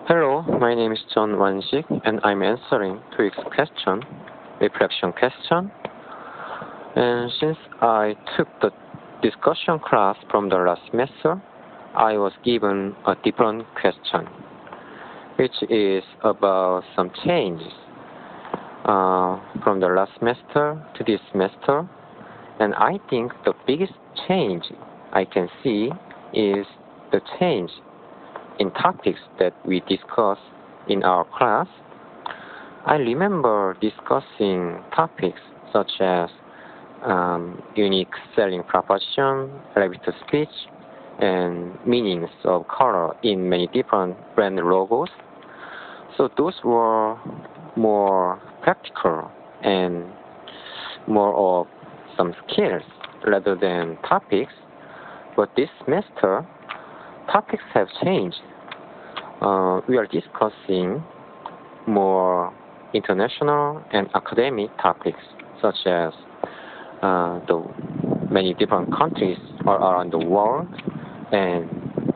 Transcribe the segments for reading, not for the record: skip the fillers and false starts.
Hello, my name is John Wan-sik, and I'm answering TOEIC's question, reflection question. And since I took the discussion class from the last semester, I was given a different question, which is about some changes from the last semester to this semester. And I think the biggest change I can see is the change in topics that we discuss in our class. I remember discussing topics such as unique selling proposition, elevator speech, and meanings of color in many different brand logos. So those were more practical and more of some skills rather than topics. But this semester, topics have changed. We are discussing more international and academic topics, such as the many different countries around the world and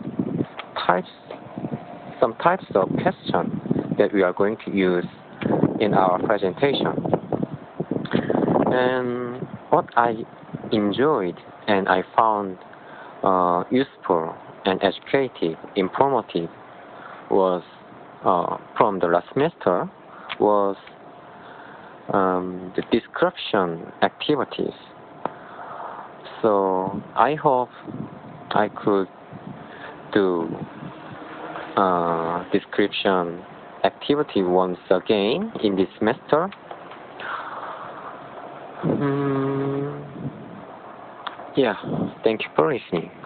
some types of questions that we are going to use in our presentation. And what I enjoyed and I found useful and educative, informative was from the last semester was the description activities. So I hope I could do description activity once again in this semester. Yeah, thank you for listening.